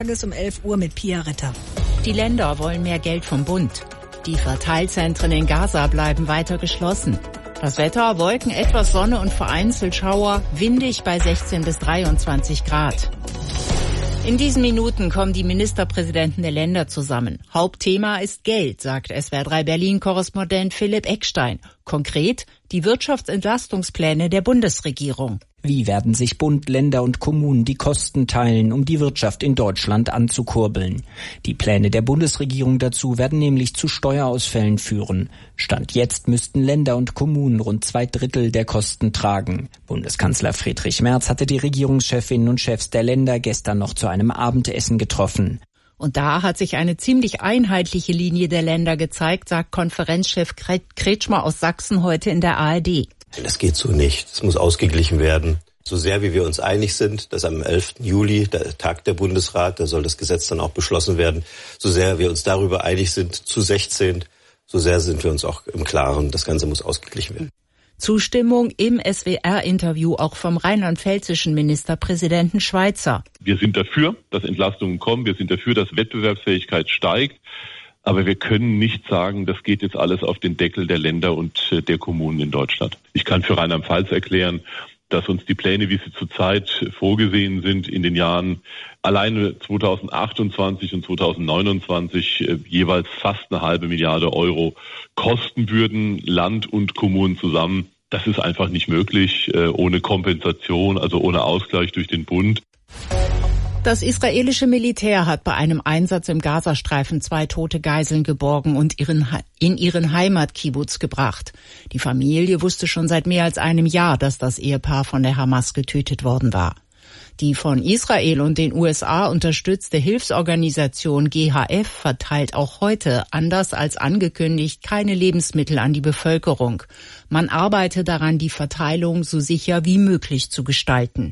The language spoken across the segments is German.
Um 11 Uhr mit Pia Ritter. Die Länder wollen mehr Geld vom Bund. Die Verteilzentren in Gaza bleiben weiter geschlossen. Das Wetter, Wolken, etwas Sonne und vereinzelt Schauer, windig bei 16 bis 23 Grad. In diesen Minuten kommen die Ministerpräsidenten der Länder zusammen. Hauptthema ist Geld, sagt SWR3 Berlin-Korrespondent Philipp Eckstein. Konkret die Wirtschaftsentlastungspläne der Bundesregierung. Wie werden sich Bund, Länder und Kommunen die Kosten teilen, um die Wirtschaft in Deutschland anzukurbeln? Die Pläne der Bundesregierung dazu werden nämlich zu Steuerausfällen führen. Stand jetzt müssten Länder und Kommunen rund 2/3 der Kosten tragen. Bundeskanzler Friedrich Merz hatte die Regierungschefinnen und Chefs der Länder gestern noch zu einem Abendessen getroffen. Und da hat sich eine ziemlich einheitliche Linie der Länder gezeigt, sagt Konferenzchef Kretschmer aus Sachsen heute in der ARD. Das geht so nicht. Es muss ausgeglichen werden. So sehr wie wir uns einig sind, dass am 11. Juli, der Tag der Bundesrat, da soll das Gesetz dann auch beschlossen werden, so sehr wir uns darüber einig sind, zu 16, so sehr sind wir uns auch im Klaren, das Ganze muss ausgeglichen werden. Zustimmung im SWR-Interview auch vom rheinland-pfälzischen Ministerpräsidenten Schweizer. Wir sind dafür, dass Entlastungen kommen. Wir sind dafür, dass Wettbewerbsfähigkeit steigt. Aber wir können nicht sagen, das geht jetzt alles auf den Deckel der Länder und der Kommunen in Deutschland. Ich kann für Rheinland-Pfalz erklären, dass uns die Pläne, wie sie zurzeit vorgesehen sind, in den Jahren alleine 2028 und 2029 jeweils fast 1,5 Milliarde Euro kosten würden, Land und Kommunen zusammen. Das ist einfach nicht möglich, ohne Kompensation, also ohne Ausgleich durch den Bund. Das israelische Militär hat bei einem Einsatz im Gazastreifen 2 tote Geiseln geborgen und in ihren Heimatkibbutz gebracht. Die Familie wusste schon seit mehr als einem Jahr, dass das Ehepaar von der Hamas getötet worden war. Die von Israel und den USA unterstützte Hilfsorganisation GHF verteilt auch heute, anders als angekündigt, keine Lebensmittel an die Bevölkerung. Man arbeite daran, die Verteilung so sicher wie möglich zu gestalten.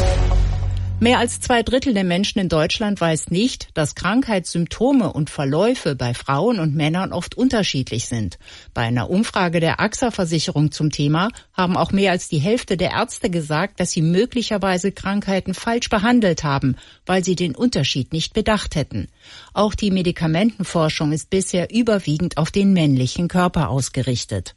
Mehr als 2/3 der Menschen in Deutschland weiß nicht, dass Krankheitssymptome und Verläufe bei Frauen und Männern oft unterschiedlich sind. Bei einer Umfrage der AXA-Versicherung zum Thema haben auch mehr als die Hälfte der Ärzte gesagt, dass sie möglicherweise Krankheiten falsch behandelt haben, weil sie den Unterschied nicht bedacht hätten. Auch die Medikamentenforschung ist bisher überwiegend auf den männlichen Körper ausgerichtet.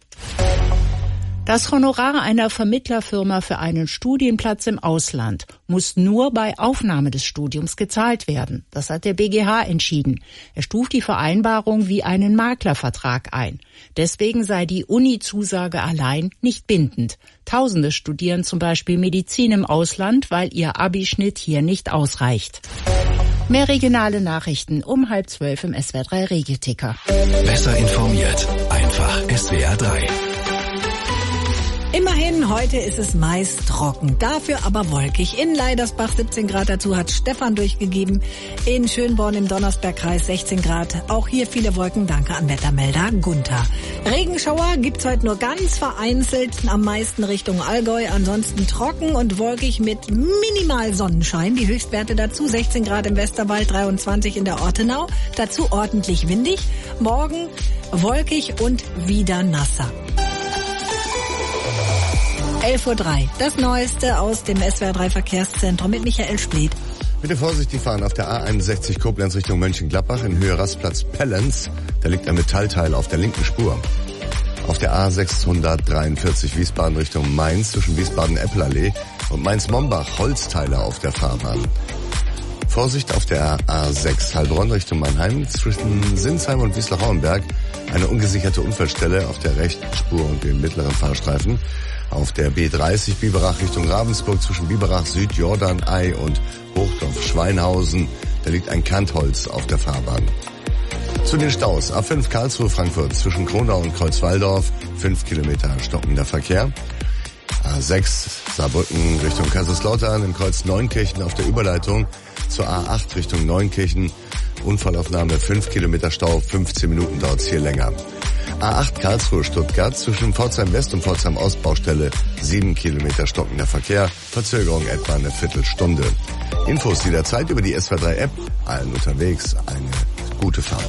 Das Honorar einer Vermittlerfirma für einen Studienplatz im Ausland muss nur bei Aufnahme des Studiums gezahlt werden. Das hat der BGH entschieden. Er stuft die Vereinbarung wie einen Maklervertrag ein. Deswegen sei die Uni-Zusage allein nicht bindend. Tausende studieren zum Beispiel Medizin im Ausland, weil ihr Abischnitt hier nicht ausreicht. Mehr regionale Nachrichten um 11:30 im SWR3 Regieticker. Besser informiert, einfach SWR3. Immerhin, heute ist es meist trocken, dafür aber wolkig. In Leidersbach 17 Grad, dazu hat Stefan durchgegeben. In Schönborn im Donnersbergkreis 16 Grad. Auch hier viele Wolken, danke an Wettermelder Gunther. Regenschauer gibt's heute nur ganz vereinzelt, am meisten Richtung Allgäu. Ansonsten trocken und wolkig mit minimal Sonnenschein. Die Höchstwerte dazu 16 Grad im Westerwald, 23 in der Ortenau. Dazu ordentlich windig. Morgen wolkig und wieder nasser. 11:03 Uhr. Das Neueste aus dem SWR3 Verkehrszentrum mit Michael Spleth. Bitte vorsichtig fahren auf der A61 Koblenz Richtung Mönchengladbach in Höhe Rastplatz Pellenz. Da liegt ein Metallteil auf der linken Spur. Auf der A643 Wiesbaden Richtung Mainz zwischen Wiesbaden-Eppelallee und Mainz-Mombach Holzteile auf der Fahrbahn. Vorsicht auf der A6 Heilbronn Richtung Mannheim zwischen Sinsheim und Wiesler-Hauenberg. Eine ungesicherte Unfallstelle auf der rechten Spur und dem mittleren Fahrstreifen. Auf der B30 Biberach Richtung Ravensburg zwischen Biberach Süd, Jordanei und Hochdorf-Schweinhausen. Da liegt ein Kantholz auf der Fahrbahn. Zu den Staus. A5 Karlsruhe-Frankfurt zwischen Kronau und Kreuzwaldorf. 5 Kilometer stockender Verkehr. A6 Saarbrücken Richtung Kaiserslautern im Kreuz Neunkirchen auf der Überleitung zur A8 Richtung Neunkirchen. Unfallaufnahme 5 Kilometer Stau, 15 Minuten dauert es hier länger. A8 Karlsruhe-Stuttgart zwischen Pforzheim West und Pforzheim Ostbaustelle 7 Kilometer stockender Verkehr, Verzögerung etwa eine Viertelstunde. Infos jederzeit über die SWR3-App, allen unterwegs eine gute Fahrt.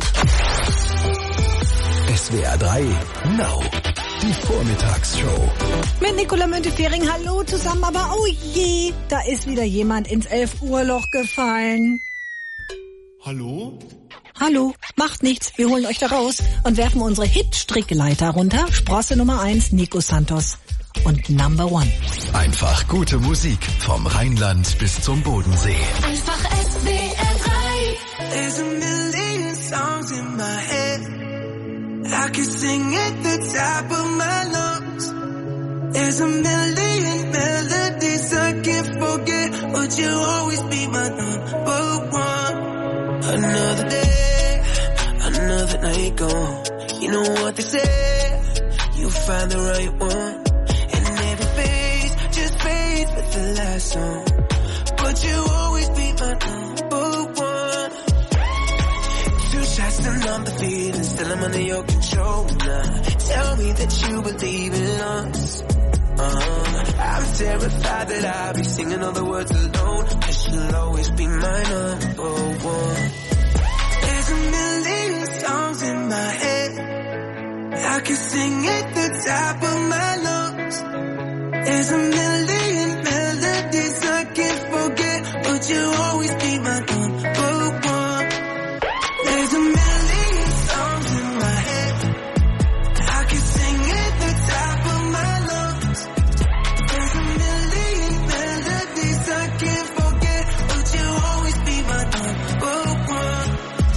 SWR3 Now, die Vormittagsshow. Mit Nicola Müntefering, hallo zusammen, aber oh je, da ist wieder jemand ins 11 Uhr Loch gefallen. Hallo? Hallo, macht nichts, wir holen euch da raus und werfen unsere Hit-Strickleiter runter. Sprosse Nummer 1, Nico Santos und Number 1. Einfach gute Musik vom Rheinland bis zum Bodensee. Einfach SWR 3. There's a million songs in my head. I can sing at the top of my lungs. There's a million melodies I can't forget, but you'll always be my number one. Another day, another night gone. You know what they say, you'll find the right one. And every phase just fades with the last song, but you'll always be my number one. Two shots and I'm defeated, still I'm under your control now. Tell me that you believe in us. I'm terrified that I'll be singing all the words alone, 'cause you'll always be my number one. There's a million songs in my head. I can sing at the top of my lungs. There's a million melodies I can't forget, but you'll always be my number one. There's a million songs in my head. I can sing at the top of my lungs. There's a million melodies I can't forget, but you'll always be my number one.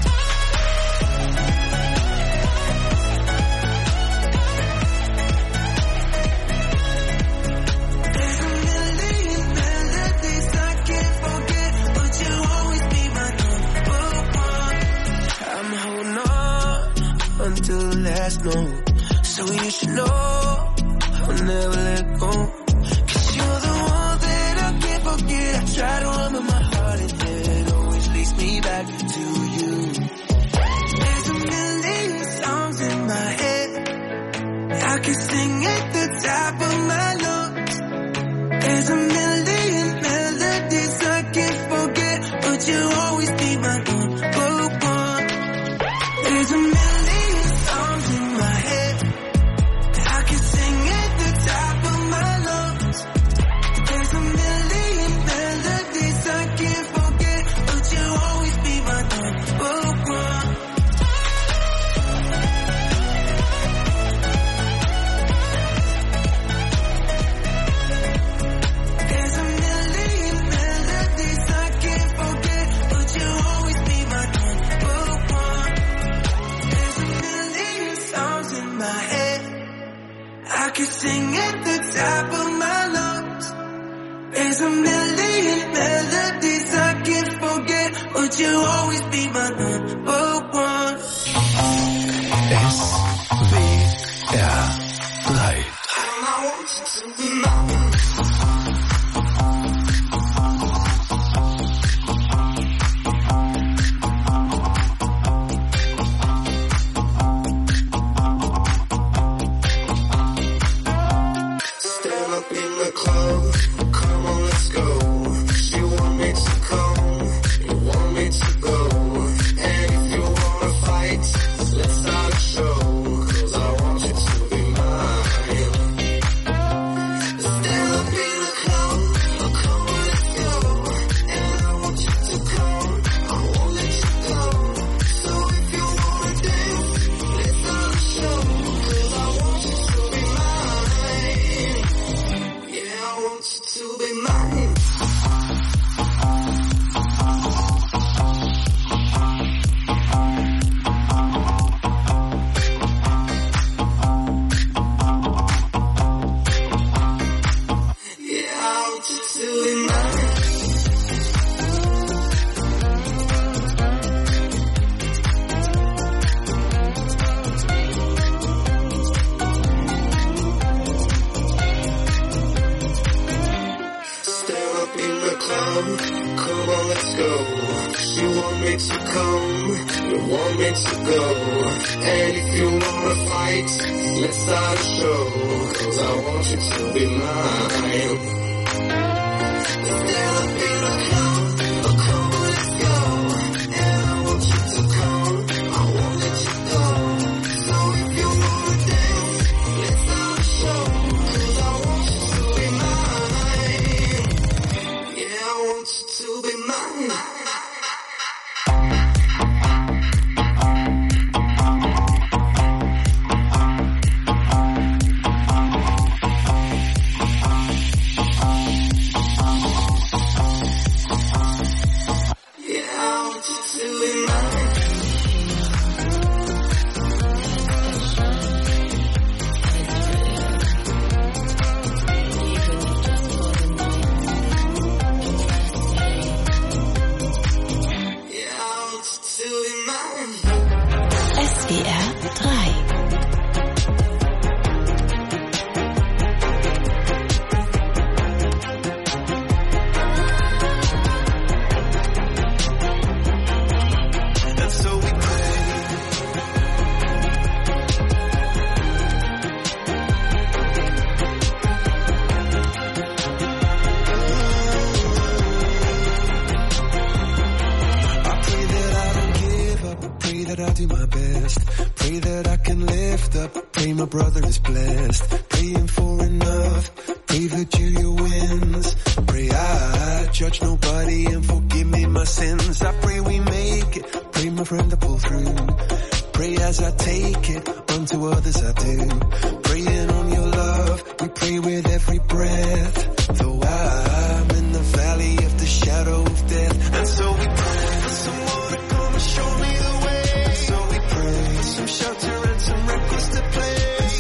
There's a million melodies I can't forget, but you'll always be my number one. I'm holding on until the last note, so you should know I'll never let go. 'Cause you're the one that I can't forget. I try to run with my heart and it always leads me back to you. There's a million songs in my head. I can sing at the top of my lungs. There's a million melodies I can't forget, but you'll always be my number one. There's a million songs in my head. I can sing at the top of my lungs. There's a million melodies I can't forget, but you'll always be my number one. There's a million melodies I can't forget, but you'll always be my number one. There's a million songs in my head. I can sing at the top of my lungs. There's a million melodies I can't forget, but you'll always be my number one. SWR 3. Stand up in the club, come on, let's go. You want me to come, you want me to go. And if you wanna fight, let's start a show, 'cause I want you to be mine. Stand up in the club, come on, let's go. And I want you to come, I won't let you go. So if you wanna dance, let's start a show, 'cause I want you to be mine. Yeah, I want you to be mine. Yeah, I want you to be mine. Stand up in the club, come on, let's go. You want me to come, you want me to go. And if you wanna fight, let's start a show, 'cause I want you to be mine. Stand up in the club, come on, let's go. And I want you to come, I won't let you go. So if you wanna dance, let's start a show, 'cause I want you to be mine. Yeah, I want you to be mine. SWR 3. My brother is blessed, praying for enough, pray Virginia wins, pray I judge nobody and forgive me my sins, I pray we make it, pray my friend to pull through, pray as I take it, unto others I do, praying on your love, we pray with every breath, though I'm in the valley of the shadow of death, and so we pray for someone to come and show me the way, and so we pray for some shelter and some records to play.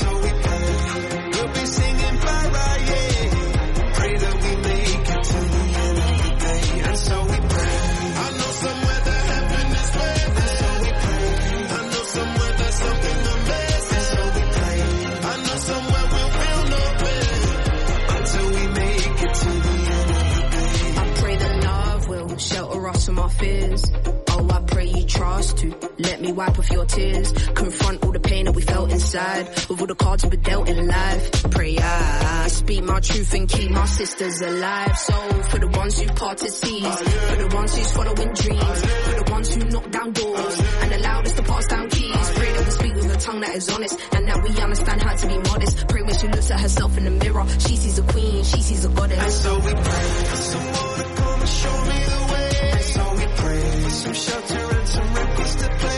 Let me wipe off your tears, confront all the pain that we felt inside, with all the cards we've been dealt in life. Pray I speak my truth and keep my sisters alive. So for the ones who parted seas, for the ones who's following dreams, for the ones who knock down doors and allowed us to pass down keys. Pray that we speak with a tongue that is honest and that we understand how to be modest. Pray when she looks at herself in the mirror, she sees a queen, she sees a goddess. And so we pray for someone to come and show me the way. And so we pray for some shelter and some records to play.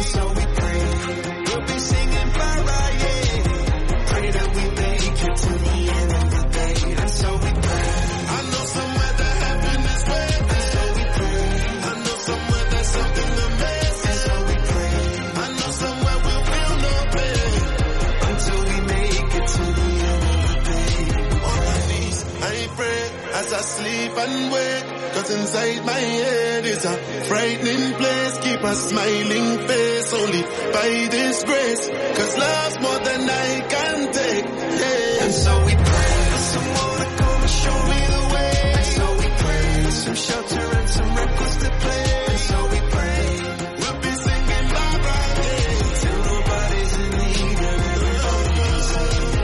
As I sleep and wake, cause inside my head is a frightening place. Keep a smiling face only by this grace, cause love's more than I can take. Hey. And so we pray for someone to come and show me the way. And so we pray for some shelter and some records to play. And so we pray we'll be singing bye bye till nobody's in need and everybody can sing.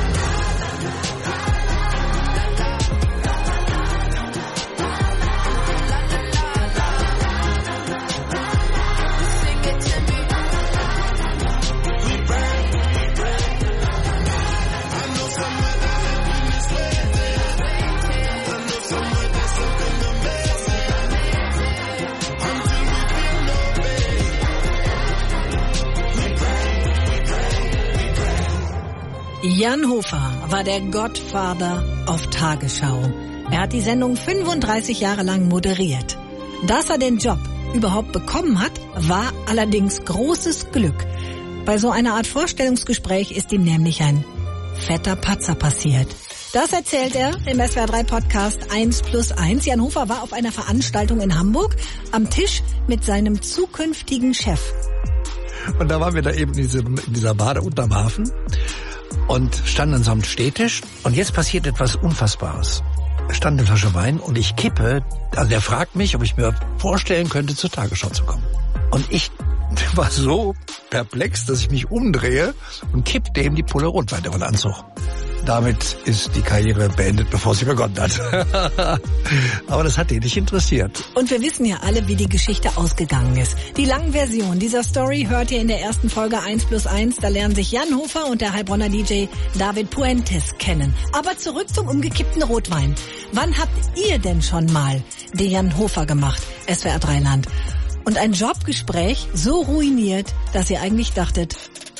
Jan Hofer war der Godfather of Tagesschau. Er hat die Sendung 35 Jahre lang moderiert. Dass er den Job überhaupt bekommen hat, war allerdings großes Glück. Bei so einer Art Vorstellungsgespräch ist ihm nämlich ein fetter Patzer passiert. Das erzählt er im SWR3-Podcast 1+1. Jan Hofer war auf einer Veranstaltung in Hamburg am Tisch mit seinem zukünftigen Chef. Und da waren wir da eben in dieser Bade unterm Hafen und standen an so einem Stehtisch. Und jetzt passiert etwas Unfassbares. Da stand eine Flasche Wein und ich kippe. Also er fragt mich, ob ich mir vorstellen könnte, zur Tagesschau zu kommen. Und ich war so perplex, dass ich mich umdrehe und kipp dem die Pulle Rotwein über den Anzug. Damit ist die Karriere beendet, bevor sie begonnen hat. Aber das hat ihn nicht interessiert. Und wir wissen ja alle, wie die Geschichte ausgegangen ist. Die lange Version dieser Story hört ihr in der ersten Folge 1+1. Da lernen sich Jan Hofer und der Heilbronner DJ David Puentes kennen. Aber zurück zum umgekippten Rotwein. Wann habt ihr denn schon mal den Jan Hofer gemacht? SWR 3 Land. Und ein Jobgespräch so ruiniert, dass ihr eigentlich dachtet,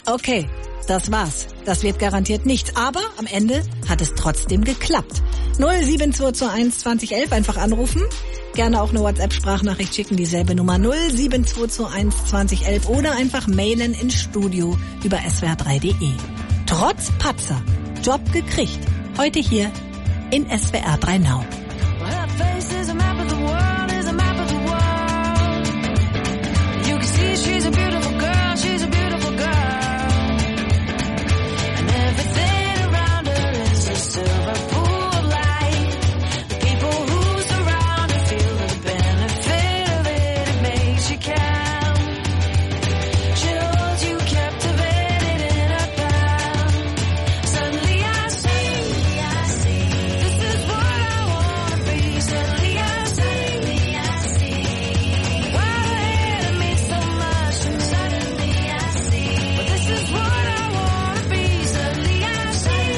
Okay, das war's. Das wird garantiert nichts. Aber am Ende hat es trotzdem geklappt. 07221 2011 einfach anrufen. Gerne auch eine WhatsApp-Sprachnachricht schicken, dieselbe Nummer 07221 2011 oder einfach mailen ins Studio über swr3.de. Trotz Patzer, Job gekriegt. Heute hier in SWR 3 Now. She's a beautiful girl, she's a beautiful girl. And everything around her is a silver pool of light. The people who surround her feel the benefit of it, it makes you count. She holds you captivated in her palm. Suddenly I see, this is what I wanna be. Suddenly I see, why the hell it means so much to me. Suddenly I see, but this is what I wanna be. Suddenly I see,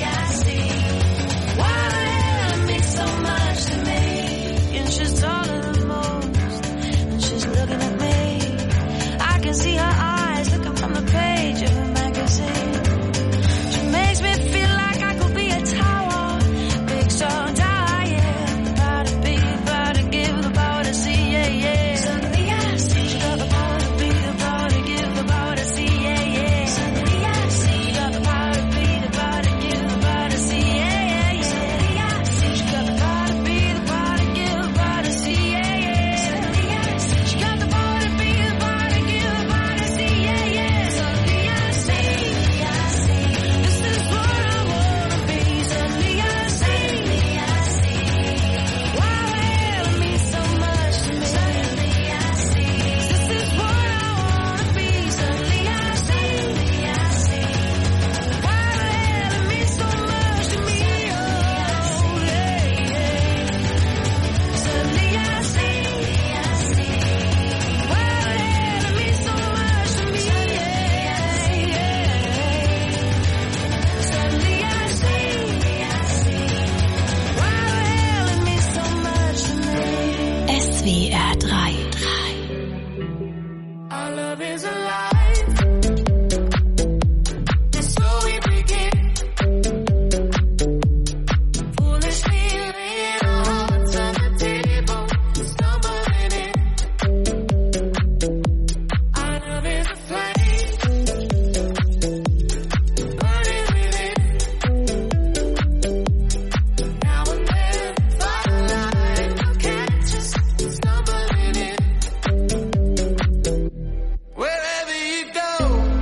why the hell it means so much to me. And she's taller than most, and she's looking at me. I can see her eyes looking from the page of a magazine. She makes me feel like I could be a tower, big strong tower, yeah. Proud to be, proud to give, the power to see, yeah, yeah. Suddenly I see, she got the power to be, the power to give, the power to see, yeah, yeah. Suddenly I see, she got the power to be, the power to give, the power to see, yeah, yeah, yeah. Suddenly I see, she got the power to be, the power to give, the power to see, yeah, yeah. Suddenly I see, she got the power to be, the power to give, the power to see, yeah, yeah. Suddenly I see, this is what I wanna be. Suddenly I see, why the hell it means so much to me. Suddenly I see, this is what I wanna be. Suddenly I see, why the hell it means so much to me. Oh, yeah, yeah. Suddenly I see, why the hell it means so much to me. Yeah, yeah. Suddenly I see, why the hell it means so much to me. SWR 3. Our love is alive. And so we begin. Foolishly laying our hearts on the table, stumbling in. Our love is a flame, burning within. Now and then, firelight will catch us, stumbling in. Wherever you go,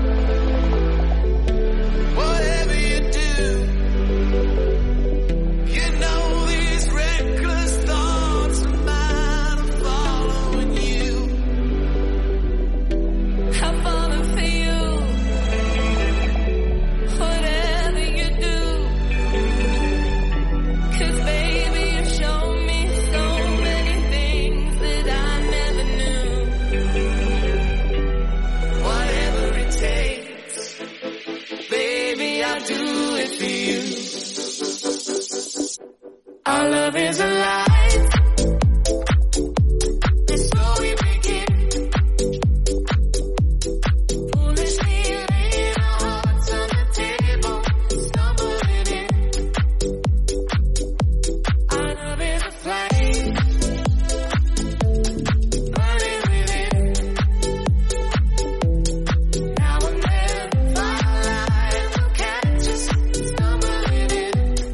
whatever you do, you know these reckless thoughts of mine are following you. I'm falling for you, whatever you do. 'Cause baby, you've shown me so many things that I never knew. Whatever it takes, baby, I'll do it for you. Our love is alive. And so we begin. Foolishly laying our hearts on the table, stumbling in. Our love is a flame, burning within. Now and then, firelight will catch us, stumbling in.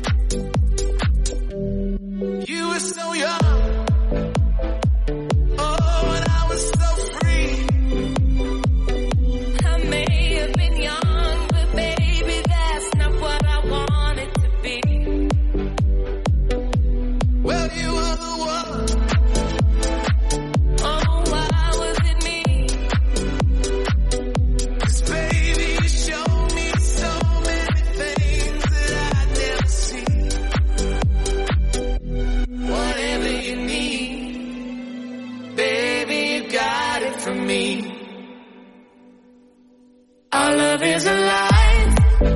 You were so young, oh, and I was so free. I may have been young, but baby, that's not what I wanted to be. Well, you were the one. Oh, why was it me? 'Cause baby, you showed me so many things that I'd never seen. Whatever you need, baby, you got it from me. Our love is alive.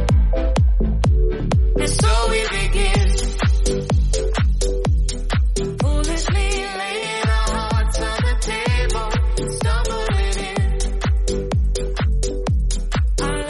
And so we begin. Foolishly laying our hearts on the table, stumbling in. Our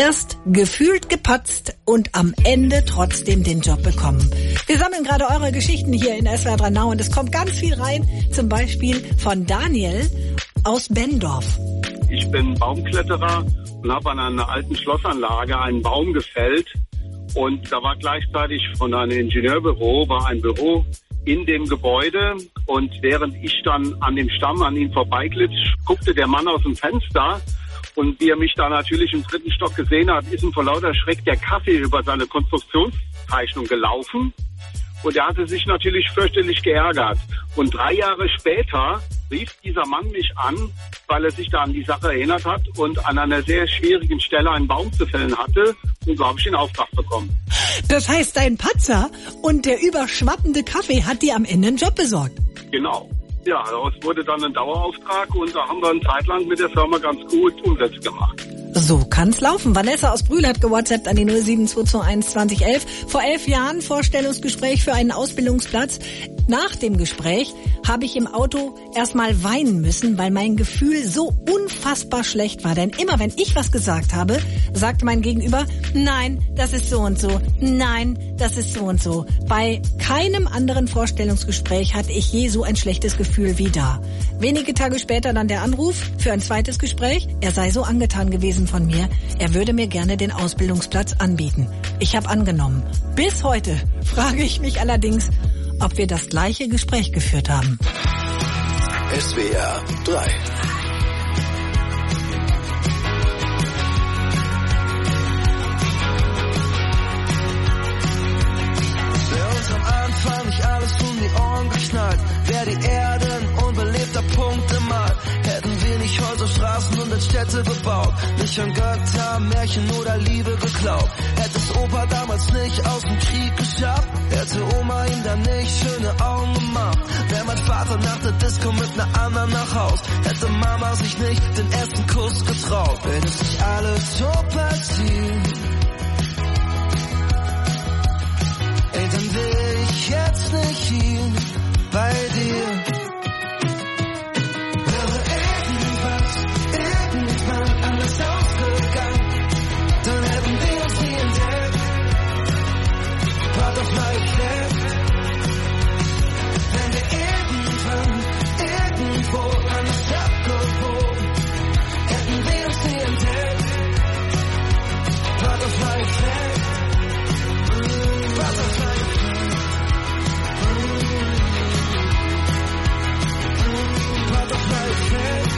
Erst gefühlt gepatzt und am Ende trotzdem den Job bekommen. Wir sammeln gerade eure Geschichten hier in SWR 3 Now und es kommt ganz viel rein. Zum Beispiel von Daniel aus Benndorf. Ich bin Baumkletterer und habe an einer alten Schlossanlage einen Baum gefällt. Und da war gleichzeitig von einem Ingenieurbüro, war ein Büro in dem Gebäude. Und während ich dann an dem Stamm an ihn vorbeiglitt, guckte der Mann aus dem Fenster. Und wie er mich da natürlich im 3. Stock gesehen hat, ist ihm vor lauter Schreck der Kaffee über seine Konstruktionszeichnung gelaufen. Und er hatte sich natürlich fürchterlich geärgert. Und 3 Jahre später rief dieser Mann mich an, weil er sich da an die Sache erinnert hat und an einer sehr schwierigen Stelle einen Baum zu fällen hatte. Und so habe ich den Auftrag bekommen. Das heißt, dein Patzer und der überschwappende Kaffee hat dir am Ende einen Job besorgt? Genau. Ja, daraus wurde dann ein Dauerauftrag und da haben wir eine Zeit lang mit der Firma ganz gut Umsätze gemacht. So kann's laufen. Vanessa aus Brühl hat gewhatsappt an die 07221 2011. Vor 11 Jahren Vorstellungsgespräch für einen Ausbildungsplatz. Nach dem Gespräch habe ich im Auto erstmal weinen müssen, weil mein Gefühl so unfassbar schlecht war. Denn immer wenn ich was gesagt habe, sagte mein Gegenüber, nein, das ist so und so. Nein, das ist so und so. Bei keinem anderen Vorstellungsgespräch hatte ich je so ein schlechtes Gefühl wie da. Wenige Tage später dann der Anruf für ein zweites Gespräch. Er sei so angetan gewesen von mir, er würde mir gerne den Ausbildungsplatz anbieten. Ich habe angenommen. Bis heute frage ich mich allerdings, ob wir das gleiche Gespräch geführt haben. SWR 3. Anfang nicht alles um die Ohren geschnallt. Wär die Erde ein unbelebter Punkt im All. Hätten wir nicht Häuser, Straßen und als Städte bebaut. Nicht an Götter, Märchen oder Liebe geglaubt. Hätte es Opa damals nicht aus dem Krieg geschafft. Hätte Oma ihm dann nicht schöne Augen gemacht. Wär mein Vater nach der Disco mit ner anderen nach Haus. Hätte Mama sich nicht den ersten Kuss getraut. Wenn es nicht alles so passiert, ey, dann wär ich jetzt nicht hier bei dir. Wäre irgendwann anders ausgegangen, dann hätten wir uns nie entdeckt. Butterfly Effect. Wenn wir irgendwo anders abgebogen, hätten wir uns nie entdeckt. Butterfly Effect. Butterfly Effect. Butterfly Effect.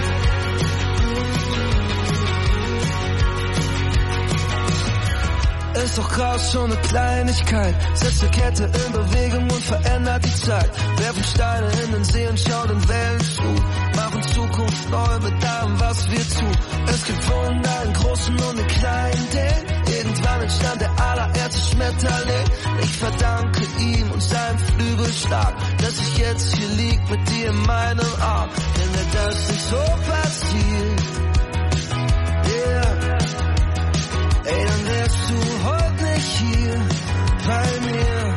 Ist doch krass, schon eine Kleinigkeit. Setzt eine Kette in Bewegung und verändert die Zeit. Werfen Steine in den See und schauen den Wellen zu. Machen Zukunft neu mit allem, was wir tun. Es gibt Wunder in großen und in kleinen Dingen. Irgendwann entstand der allererste Schmetterling. Ich verdanke ihm und seinem Flügelschlag, dass ich jetzt hier lieg mit dir in meinem Arm. Denn wäre das nicht so passiert, yeah, ey, dann wärst du heute nicht hier bei mir.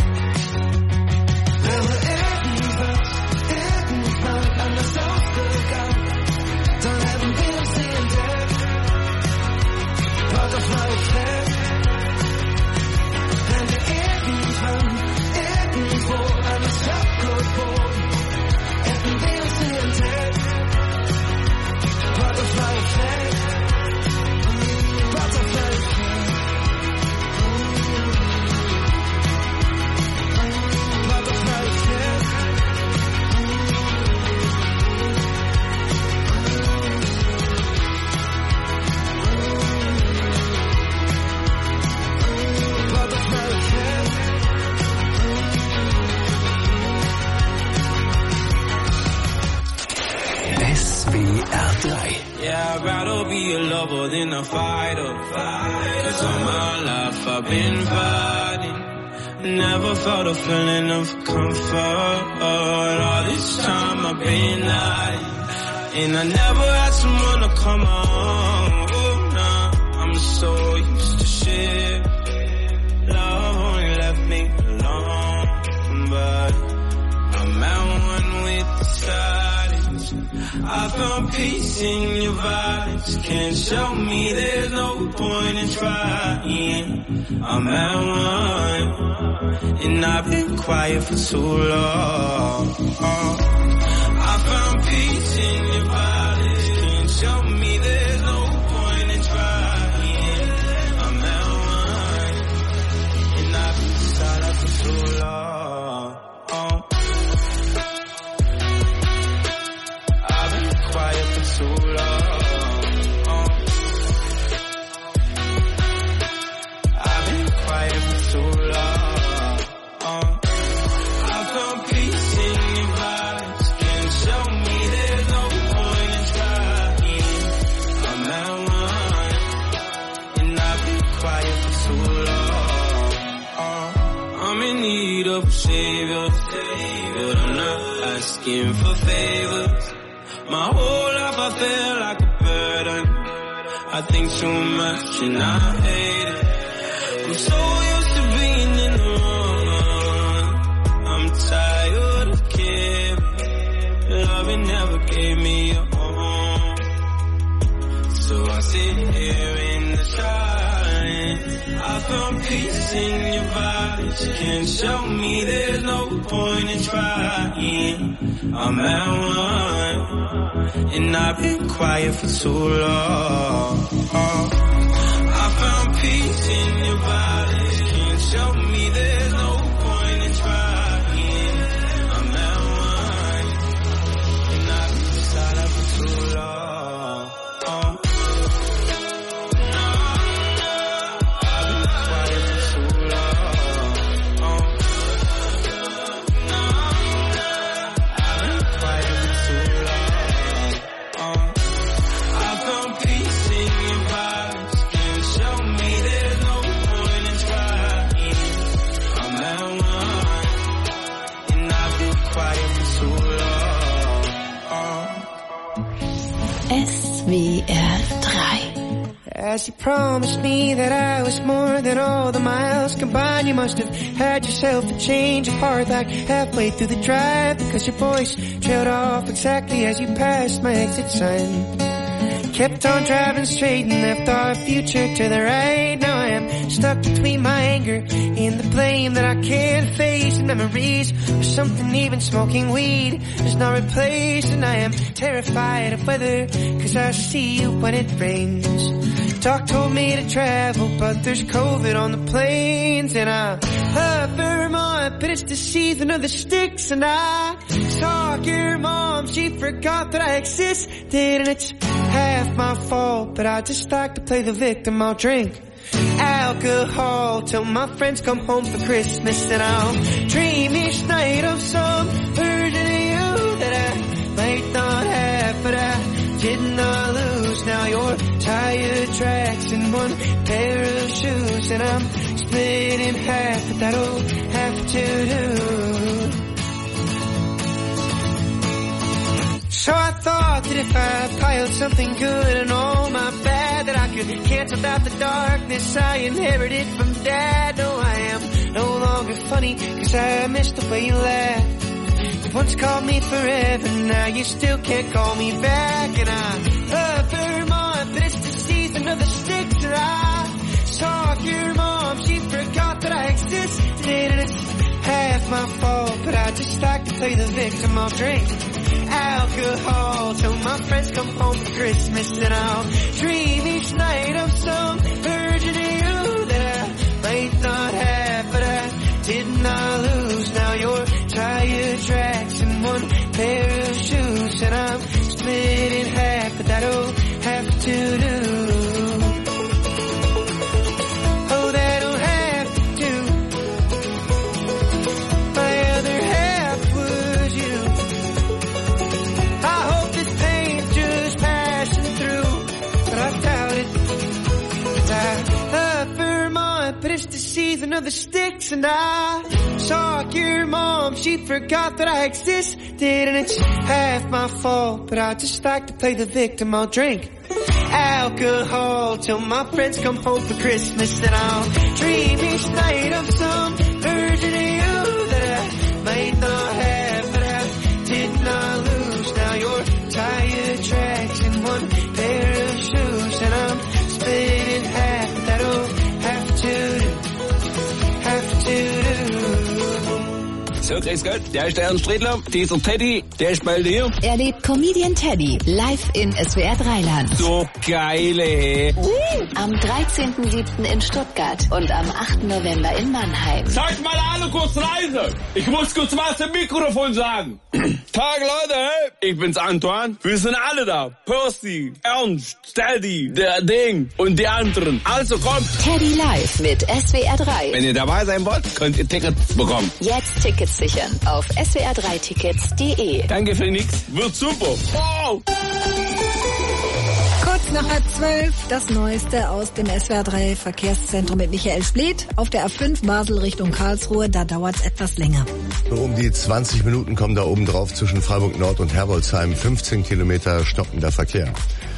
Wäre irgendwann anders ausgegangen, dann hätten wir uns nie entdeckt. Butterfly Effect. Wenn wir irgendwo anders abgebogen, hätten wir uns nie entdeckt. Butterfly Effect. Butterfly Effect. Butterfly Effect. SWR 3. Yeah, I'd rather be a lover than a fighter. Cause all my life I've been fighting. Never felt a feeling of comfort. All this time I've been lying. And I never had someone to come on. Oh, nah, I'm so used to shit. Love only left me alone. But I'm at one with the silence. I found peace in your vibes. Can't show me there's no point in trying. I'm at one, and I've been quiet for too long. I found peace in your vibes. Can't show me there's no point in trying. I'm at one, and I've been silent for too long. I've been quiet for too long. I've been quiet for too long. I found peace in your vibes. Can't show me there's no point in trying. I'm at one, and I've been quiet for too long. I'm in need of a savior, but I'm not asking for favors. My whole life I feel like a burden. I think too much and I hate it. I'm so used to being in the wrong. I'm tired of caring. Love never gave me a home. So I sit here in the silence. I found peace in your vibes. Can't show me there's no point in trying. I'm at one, and I've been quiet for too long. I found peace in your body. Can't show me there's no point in trying. I'm at one, and I've been silent for too long. I've been quiet for too long. I've been quiet for too long. I found peace in your vibes. Can't show me there's no point in trying. I'm at one, and I've been quiet for too long. SWR 3. As you promised me that I was more than all the miles combined, you must have had yourself a change of heart like halfway through the drive, because your voice trailed off exactly as you passed my exit sign. Kept on driving straight and left our future to the right. Now I am stuck between my anger and the blame that I can't face, and memories of something even smoking weed is not replaced. And I am terrified of weather, cause I see you when it rains. Doc told me to travel, but there's COVID on the planes. And I love Vermont, but it's the season of the sticks. And I saw your mom, she forgot that I existed. And it's half my fault, but I just like to play the victim. I'll drink alcohol till my friends come home for Christmas. And I'll dream each night of some version of you that I might not have, but I did not lose. Now you're tire tracks and one pair of shoes, and I'm split in half, but that'll have to do. So I thought that if I piled something good and all my bad, that I could cancel out the darkness I inherited from Dad. No, I am no longer funny, cause I missed the way you laughed. You once called me forever, now you still can't call me back. And I love Vermont, but it's the season of the sticks. And I saw your mom, she forgot that I existed. And it's half my fault, but I just like to play the victim. I'll drink alcohol till my friends come home for Christmas. And I'll dream each night of some version of you that I might not have, but I did not lose. Now you're tire tracks and one pair of shoes, and I'm split in half, but that'll have to do. Oh, that'll have to do. My other half was you. I hope this pain's just passing through, but I doubt it. I love Vermont, but it's the season of the sticks. And I saw your mom, she forgot that I existed. And it's half my fault, but I just like to play the victim. I'll drink alcohol till my friends come home for Christmas. And I'll dream each night of some version of you that I might not have, but I did not lose. Now you're tired So, grüß Gott, der ist der Ernst Redler, dieser Teddy, der ist bald hier. Erlebt Comedian Teddy live in SWR 3-Land. So geile, hey. Am 13.07. in Stuttgart und am 8. November in Mannheim. Seid mal alle kurz leise. Ich muss kurz was im Mikrofon sagen. Tag, Leute, hey. Ich bin's Antoine. Wir sind alle da. Percy, Ernst, Teddy, der Ding und die anderen. Also kommt. Teddy live mit SWR 3. Wenn ihr dabei sein wollt, könnt ihr Tickets bekommen. Jetzt Tickets sichern auf swr3tickets.de. Danke für nix. Wird super. Wow. Kurz nach 11:30 das Neueste aus dem SWR 3 Verkehrszentrum mit Michael Spleth. Auf der A5 Basel Richtung Karlsruhe, da dauert es etwas länger. So um die 20 Minuten kommen da oben drauf zwischen Freiburg Nord und Herbolzheim 15 Kilometer stockender Verkehr.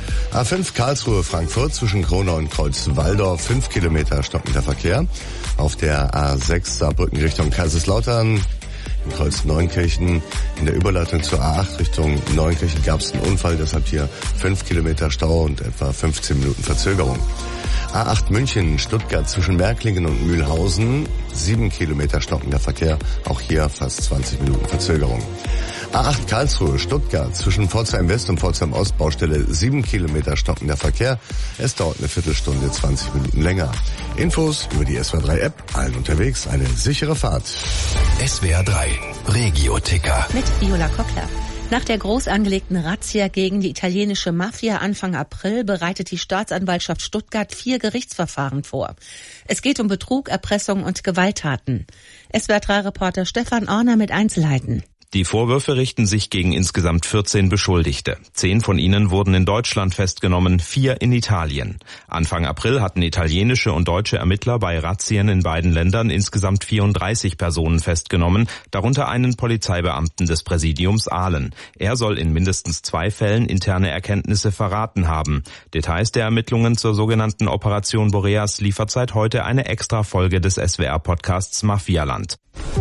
A5 Karlsruhe Frankfurt zwischen Kronau und Kreuz-Walldorf 5 Kilometer stockender Verkehr. Auf der A6 Saarbrücken Richtung Kaiserslautern in Kreuz Neunkirchen in der Überleitung zur A8 Richtung Neunkirchen gab es einen Unfall, deshalb hier 5 Kilometer Stau und etwa 15 Minuten Verzögerung. A8 München Stuttgart zwischen Märklingen und Mühlhausen 7 Kilometer stockender Verkehr, auch hier fast 20 Minuten Verzögerung. A8 Karlsruhe Stuttgart zwischen Pforzheim West und Pforzheim Ost Baustelle 7 Kilometer stockender Verkehr. Es dauert eine Viertelstunde, 20 Minuten länger. Infos über die SWR 3 App, allen unterwegs, eine sichere Fahrt. SWR 3 Regio-Ticker mit Viola Kockler. Nach der groß angelegten Razzia gegen die italienische Mafia Anfang April bereitet die Staatsanwaltschaft Stuttgart 4 Gerichtsverfahren vor. Es geht um Betrug, Erpressung und Gewalttaten. SWR 3-Reporter Stefan Orner mit Einzelheiten. Die Vorwürfe richten sich gegen insgesamt 14 Beschuldigte. 10 von ihnen wurden in Deutschland festgenommen, 4 in Italien. Anfang April hatten italienische und deutsche Ermittler bei Razzien in beiden Ländern insgesamt 34 Personen festgenommen, darunter einen Polizeibeamten des Präsidiums Aalen. Er soll in mindestens 2 Fällen interne Erkenntnisse verraten haben. Details der Ermittlungen zur sogenannten Operation Boreas liefert seit heute eine Extra-Folge des SWR-Podcasts Mafialand.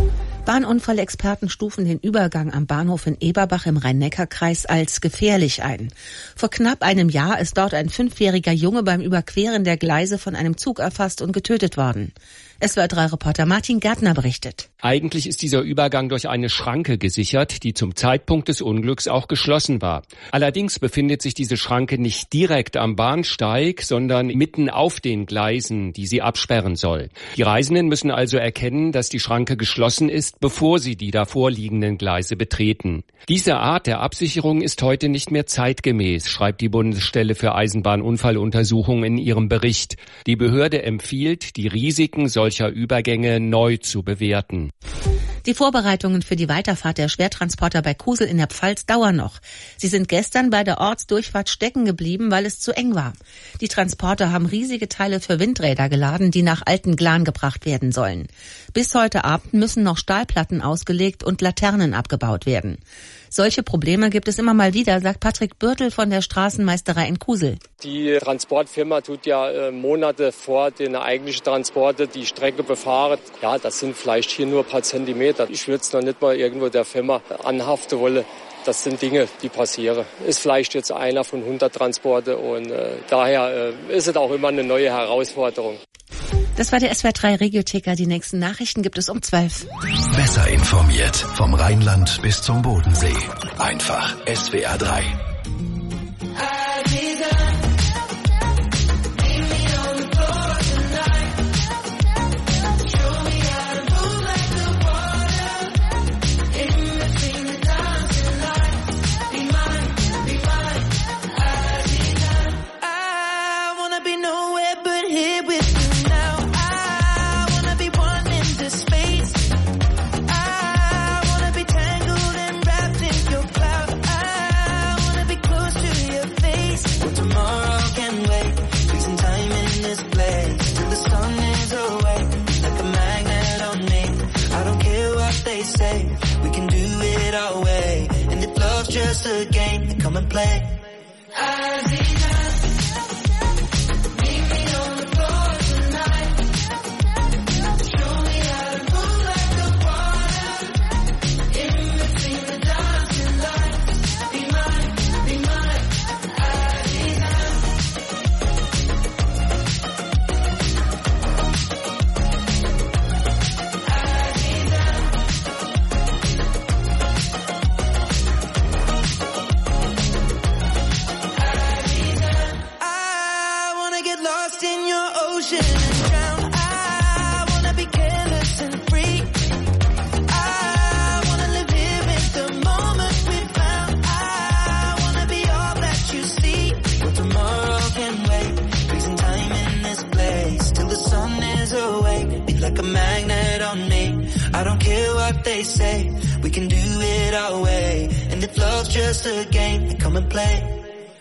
Bahnunfallexperten stufen den Übergang am Bahnhof in Eberbach im Rhein-Neckar-Kreis als gefährlich ein. Vor knapp einem Jahr ist dort ein 5-jähriger Junge beim Überqueren der Gleise von einem Zug erfasst und getötet worden. SWR3-Reporter Martin Gärtner berichtet. Eigentlich ist dieser Übergang durch eine Schranke gesichert, die zum Zeitpunkt des Unglücks auch geschlossen war. Allerdings befindet sich diese Schranke nicht direkt am Bahnsteig, sondern mitten auf den Gleisen, die sie absperren soll. Die Reisenden müssen also erkennen, dass die Schranke geschlossen ist, bevor sie die davor liegenden Gleise betreten. Diese Art der Absicherung ist heute nicht mehr zeitgemäß, schreibt die Bundesstelle für Eisenbahnunfalluntersuchung in ihrem Bericht. Die Behörde empfiehlt, die Risiken solcher Übergänge neu zu bewerten. Die Vorbereitungen für die Weiterfahrt der Schwertransporter bei Kusel in der Pfalz dauern noch. Sie sind gestern bei der Ortsdurchfahrt stecken geblieben, weil es zu eng war. Die Transporter haben riesige Teile für Windräder geladen, die nach Altenglan gebracht werden sollen. Bis heute Abend müssen noch Stahlplatten ausgelegt und Laternen abgebaut werden. Solche Probleme gibt es immer mal wieder, sagt Patrick Bürtel von der Straßenmeisterei in Kusel. Die Transportfirma tut ja Monate vor den eigentlichen Transporte die Strecke befahren. Ja, das sind vielleicht hier nur ein paar Zentimeter. Ich würde es noch nicht mal irgendwo der Firma anhaften wollen. Das sind Dinge, die passieren. Ist vielleicht jetzt einer von 100 Transporte und daher ist es auch immer eine neue Herausforderung. Das war der SWR 3 Regio-Ticker. Die nächsten Nachrichten gibt es um 12. Besser informiert vom Rheinland bis zum Bodensee. Einfach SWR 3. Just a game, come and play. what they say. We can do it our way. And if love's just a game, then come and play.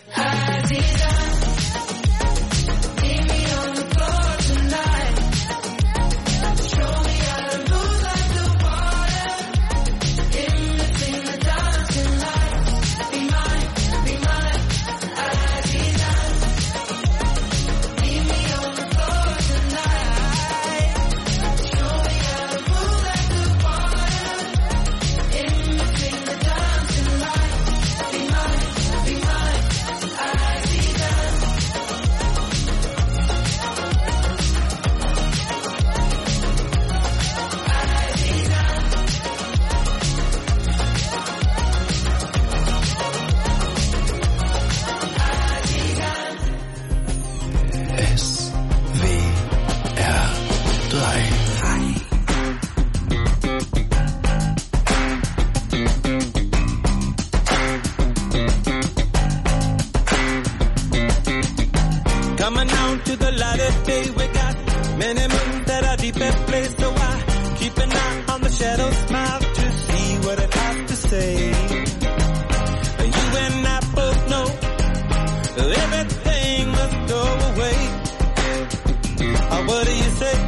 Coming out to the light of day, we got many moons that are deep in place. So I keep an eye on the shadow smile to see what it has to say. You and I both know everything must go away. What do you say?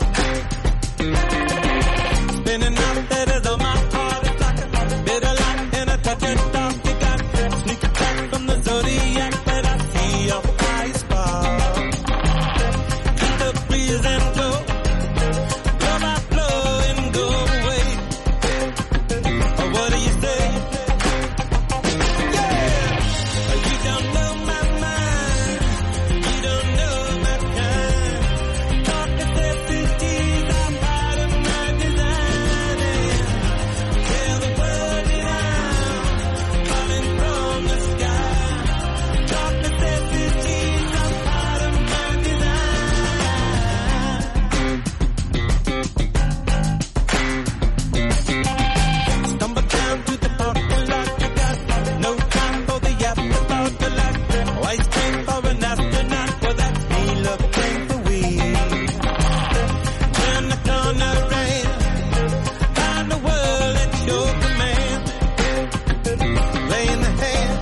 Spinning out letters on my heart, it's like a bitter light and a touch of dark. You got sneak attack from the zodiac, but I see your eyes fall. Keep the breeze and go, blow by blow and go away. What do you say? Yeah, you don't know my mind, you don't know my kind. Talk necessities are part of my design. Tell the world that I'm falling from the sky. Talk necessities are part of my design. Stumble down to the parking lot, you got no time for the afterthought. The light, ice cream for an astronaut. Well, that's me looking for weed. Turn the corner and find the world at your command. Lay in the hand.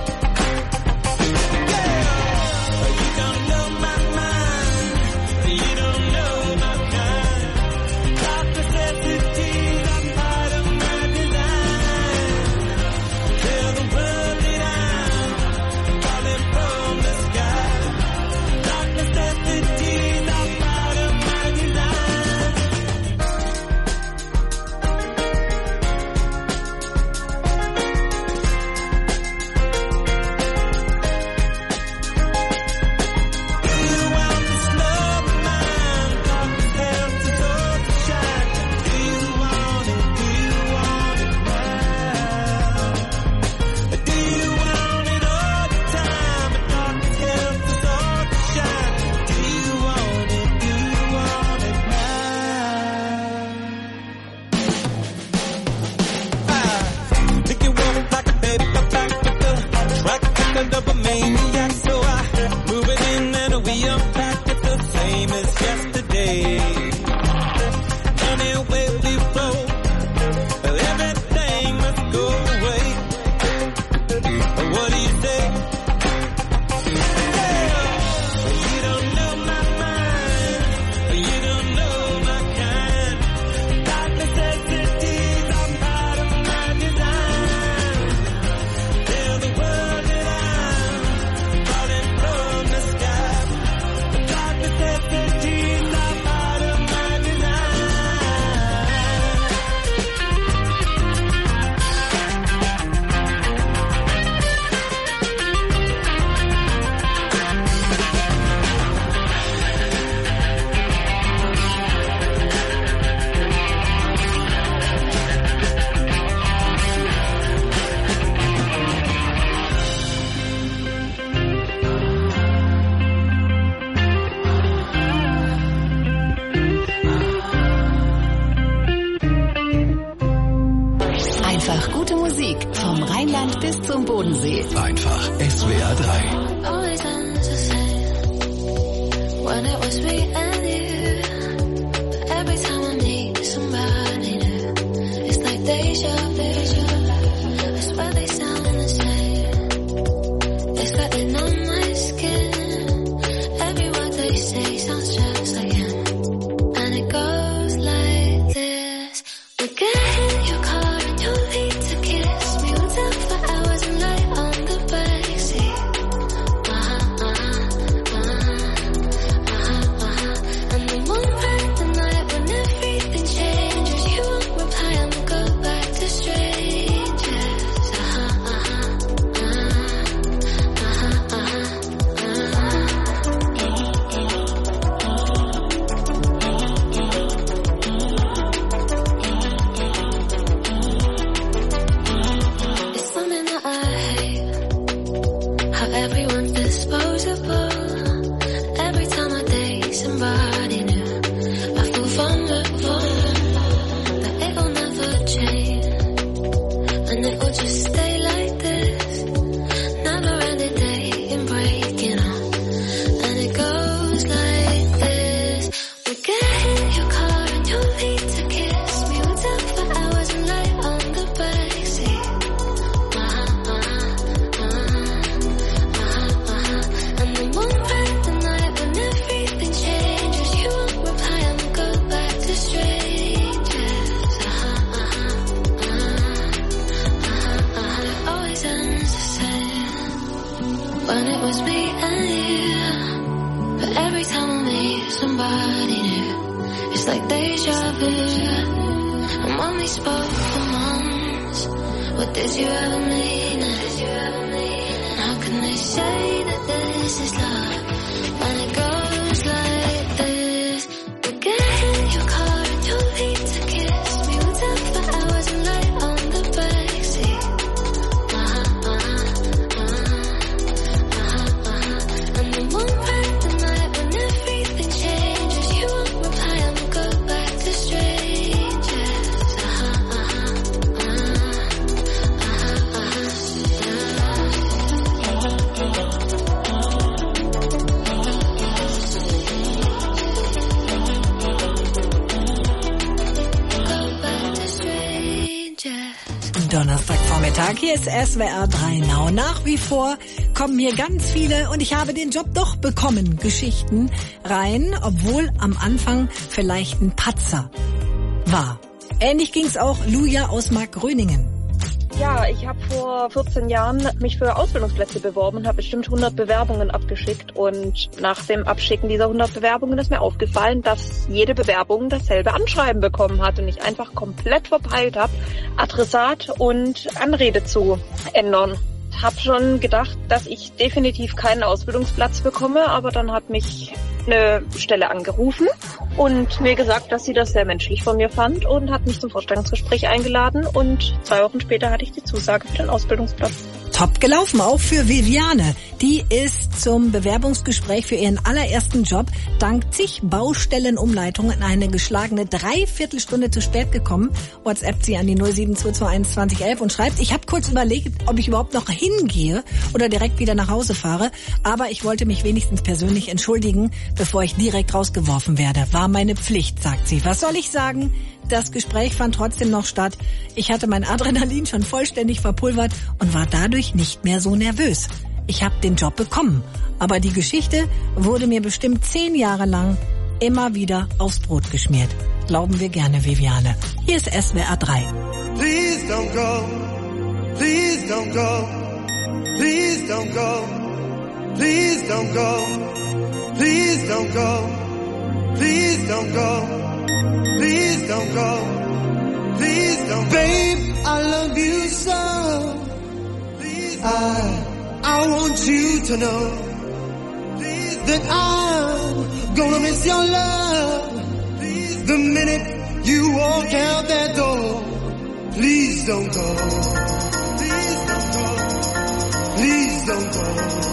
Yeah, you don't know my mind, you don't know my kind. Talk necessities are part of my design. Tell the world that I'm falling from the sky. Talk necessities are part of my design. Do you want this love of mine? Talk this hell to soul to shine. Do you want it? Do you want it now? Do you want it all the time? Talk this hell to soul to shine. Do you want it? Do you want it now? Think you walk like a paperback with the track record of a maniac. So I move it in and we unpack it the same as yesterday. Anyway we flow, everything must go away. What do you say? Yeah, you don't know my mind, you don't know my kind. Dark necessities are part of my design. Tell the world that I'm falling from the sky. Dark necessities are part of my design. Einfach gute Musik vom Rheinland bis zum Bodensee. Einfach SWR 3. Always ends the same when it was me and you. Every time I meet somebody new, it's like nobody knew. It's like deja vu. And when we spoke for months, what did you ever mean? And how can they say that this is love when it goes like this? We get in your car and you leave to kiss me. We'll talk for hours and lie on the backseat. And then one random night when everything changes, you won't reply and we'll go back to strangers. Donnerstagvormittag, hier ist SWR 3 Now. Nach wie vor kommen hier ganz viele und ich habe den Job doch bekommen, Geschichten rein, obwohl am Anfang vielleicht ein Patzer war. Ähnlich ging's auch Luja aus Markgröningen. Ja, ich habe vor 14 Jahren mich für Ausbildungsplätze beworben und habe bestimmt 100 Bewerbungen abgeschickt. Und nach dem Abschicken dieser 100 Bewerbungen ist mir aufgefallen, dass jede Bewerbung dasselbe Anschreiben bekommen hat und ich einfach komplett verpeilt habe, Adressat und Anrede zu ändern. Habe schon gedacht, dass ich definitiv keinen Ausbildungsplatz bekomme, aber dann hat mich eine Stelle angerufen und mir gesagt, dass sie das sehr menschlich von mir fand und hat mich zum Vorstellungsgespräch eingeladen und 2 Wochen später hatte ich die Zusage für den Ausbildungsplatz. Top gelaufen, auch für Viviane. Die ist zum Bewerbungsgespräch für ihren allerersten Job dank zig Baustellenumleitungen in eine geschlagene 3/4 Stunde zu spät gekommen. WhatsAppt sie an die 07221 2011 und schreibt, ich habe kurz überlegt, ob ich überhaupt noch hingehe oder direkt wieder nach Hause fahre, aber ich wollte mich wenigstens persönlich entschuldigen, bevor ich direkt rausgeworfen werde. War meine Pflicht, sagt sie. Was soll ich sagen? Das Gespräch fand trotzdem noch statt. Ich hatte mein Adrenalin schon vollständig verpulvert und war dadurch nicht mehr so nervös. Ich habe den Job bekommen, aber die Geschichte wurde mir bestimmt 10 Jahre lang immer wieder aufs Brot geschmiert. Glauben wir gerne, Viviane. Hier ist SWR 3. Please don't go, please don't go, please don't go, please don't go, please don't go, please don't go, please don't go, please don't go. Babe, I love you so. I want you to know that I'm gonna miss your love the minute you walk out that door. Please don't go. Please don't go. Please don't go.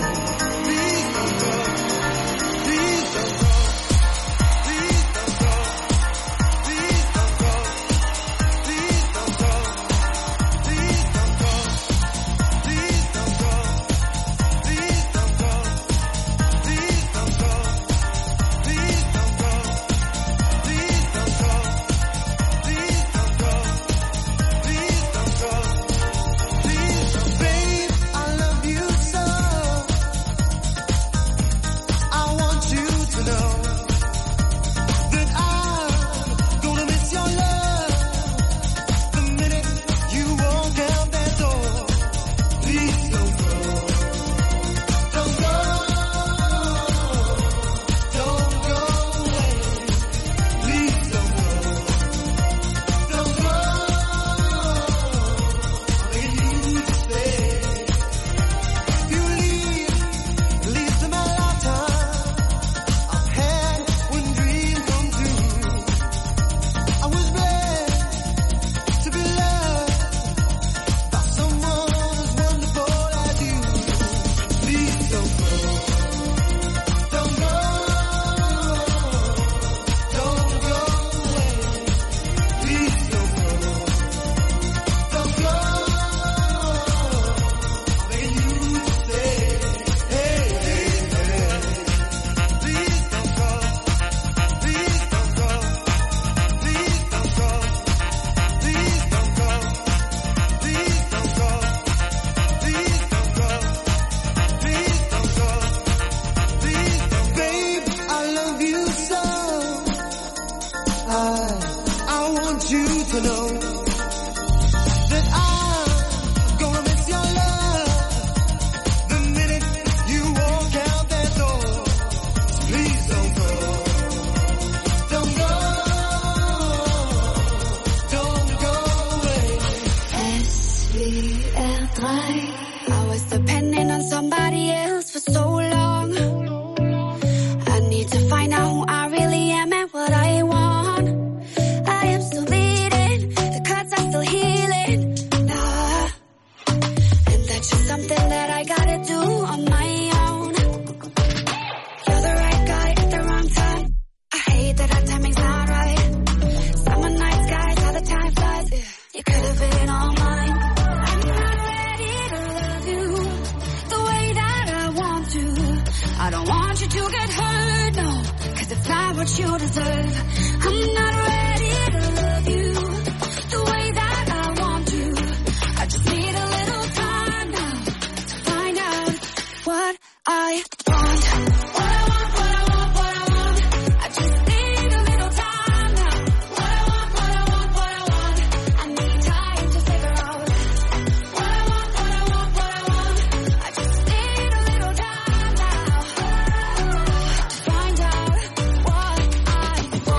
what you deserve. I'm not ready to love you the way that I want to. I just need a little time now to find out what I want. What I want, what I want, what I want. I just need a little time now. What I want, what I want, what I want. I need time to figure out what I want, what I want, what I want. I just need a little time now to find out what I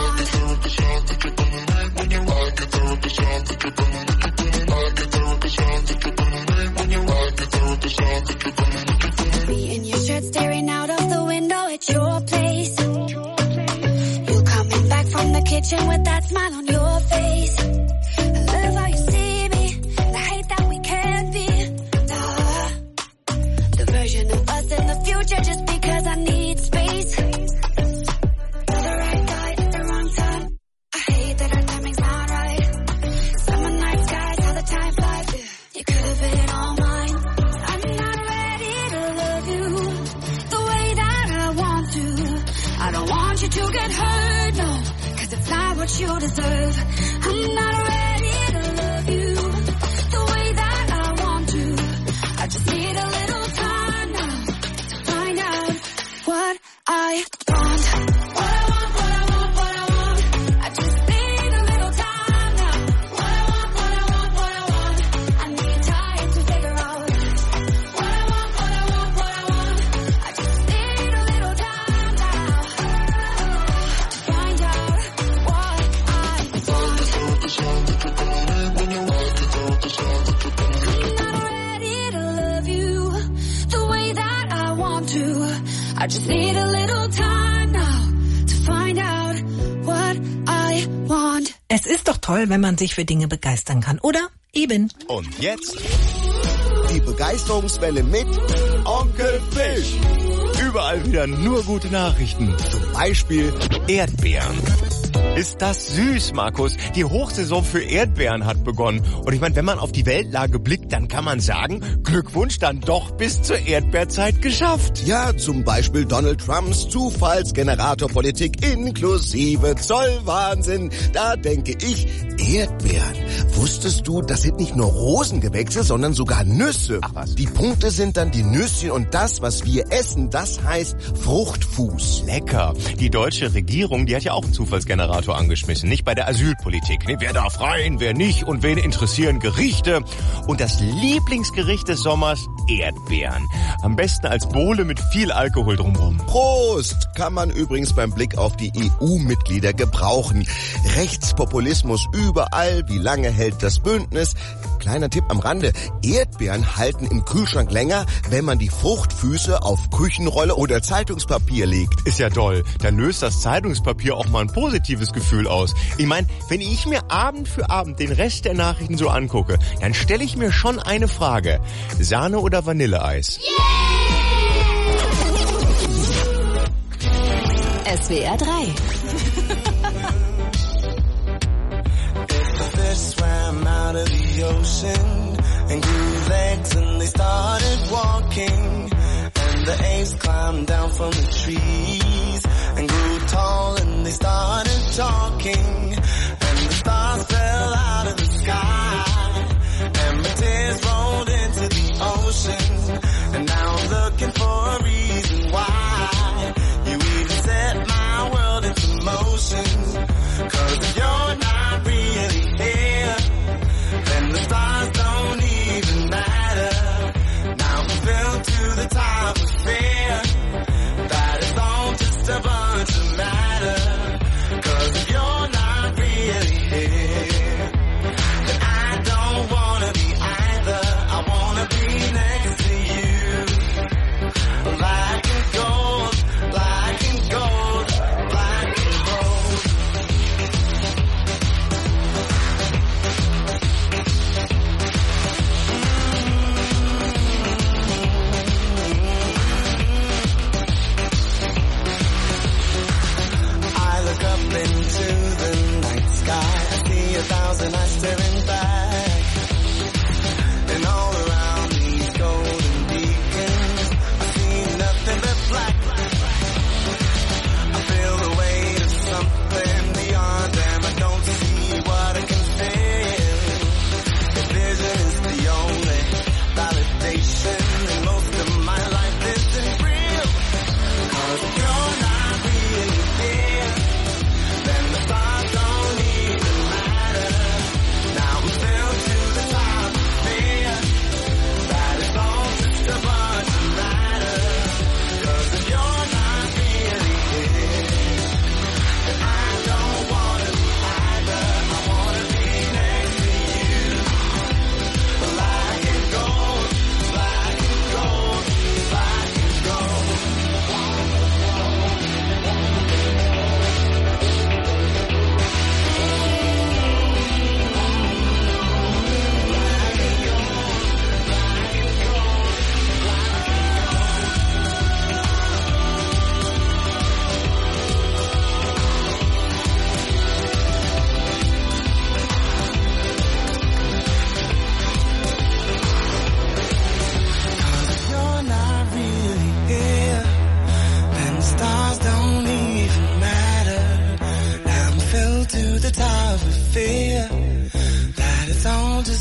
want. Me in your shirt staring out of the window at your place. You coming back from the kitchen with that smile on your face. I love how you see me, and I hate that we can't be the version of us in the future just because I need space. You're the right guy at the wrong time. I hate that our timing's not right. Summer night skies, how the time flies. You could have been all mine. I'm not ready to love you the way that I want to. I don't want you to get hurt, no, 'cause it's not what you deserve. I'm not ready to love you the way that I want to. I just need a little time now to find out what I want. What I want, what I want, what I want. I just need a little time now. What I want, what I want, what I want. I need time to figure out what I want, what I want, what I want. I just need a little time now to find out what I want. I'm not ready to love you the way that I want to. I just need a little time now to find out what I want. Es ist doch toll, wenn man sich für Dinge begeistern kann, oder? Eben. Und jetzt die Begeisterungswelle mit Onkel Fisch. Überall wieder nur gute Nachrichten. Zum Beispiel Erdbeeren. Ist das süß, Markus? Die Hochsaison für Erdbeeren hat begonnen. Und ich meine, wenn man auf die Weltlage blickt, dann kann man sagen, Glückwunsch, dann doch bis zur Erdbeerzeit geschafft. Ja, zum Beispiel Donald Trumps Zufallsgeneratorpolitik inklusive Zollwahnsinn. Da denke ich, Erdbeeren. Wusstest du, das sind nicht nur Rosengewächse, sondern sogar Nüsse. Ach was. Die Punkte sind dann die Nüsschen und das, was wir essen, das heißt Fruchtfuß. Lecker. Die deutsche Regierung, die hat ja auch einen Zufallsgenerator angeschmissen, nicht bei der Asylpolitik. Wer darf rein, wer nicht und wen interessieren Gerichte. Und das Lieblingsgericht des Sommers, Erdbeeren. Am besten als Bowle mit viel Alkohol drumherum. Prost! Kann man übrigens beim Blick auf die EU-Mitglieder gebrauchen. Rechtspopulismus überall. Wie lange hält das Bündnis? Kleiner Tipp am Rande. Erdbeeren halten im Kühlschrank länger, wenn man die Fruchtfüße auf Küchenrolle oder Zeitungspapier legt. Ist ja toll. Dann löst das Zeitungspapier auch mal ein positives Gefühl aus. Ich meine, wenn ich mir Abend für Abend den Rest der Nachrichten so angucke, dann stelle ich mir schon eine Frage. Sahne oder Vanilleeis? SWR 3. Swam out of the ocean and grew legs and they started walking, and the apes climbed down from the trees and grew tall and they started talking, and the stars fell out of the sky and my tears rolled into the ocean, and now I'm looking for a reason why you even set my world into motion, 'cause if you're not really here, then the stars don't even matter. Now I'm filled to the top of fear that it's all just a bunch of matter. 'Cause if you're not really here, then I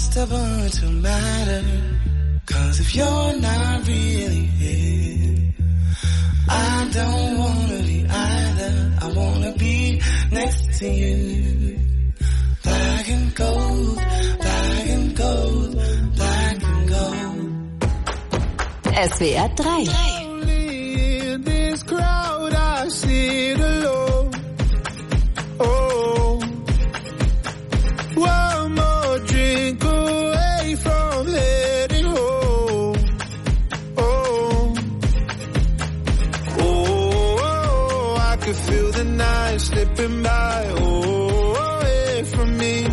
stubborn to matter. 'Cause if you're not really here, I don't wanna be either. I wanna be next to you. Black and gold, black and gold, black and gold. SWR 3. Only in this crowd I sit alone. Oh, one more drink away from heading home. Oh, oh, I could feel the night slipping by. Oh, away from me.